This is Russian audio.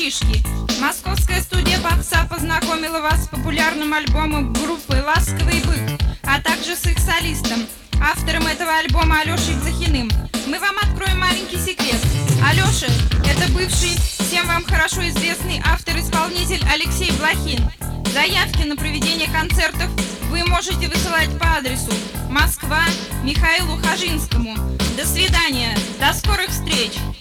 Шишки. Московская студия попса познакомила вас с популярным альбомом группы «Ласковый бык», а также с их солистом, автором этого альбома Алешей Блохиным. Мы вам откроем маленький секрет. Алеша – это бывший, всем вам хорошо известный автор-исполнитель Алексей Блохин. Заявки на проведение концертов вы можете высылать по адресу Москва, Михаилу Хажинскому. До свидания, до скорых встреч!